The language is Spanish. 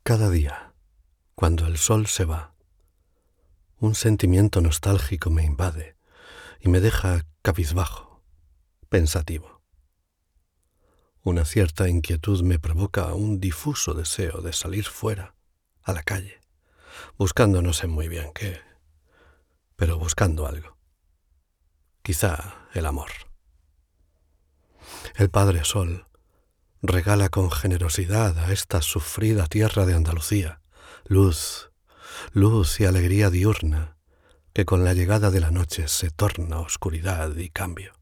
Cada día, cuando el sol se va, un sentimiento nostálgico me invade y me deja cabizbajo, pensativo. Una cierta inquietud me provoca un difuso deseo de salir fuera, a la calle, buscando no sé muy bien qué, pero buscando algo. Quizá el amor. El Padre Sol regala con generosidad a esta sufrida tierra de Andalucía luz y alegría diurna que con la llegada de la noche se torna oscuridad y cambio.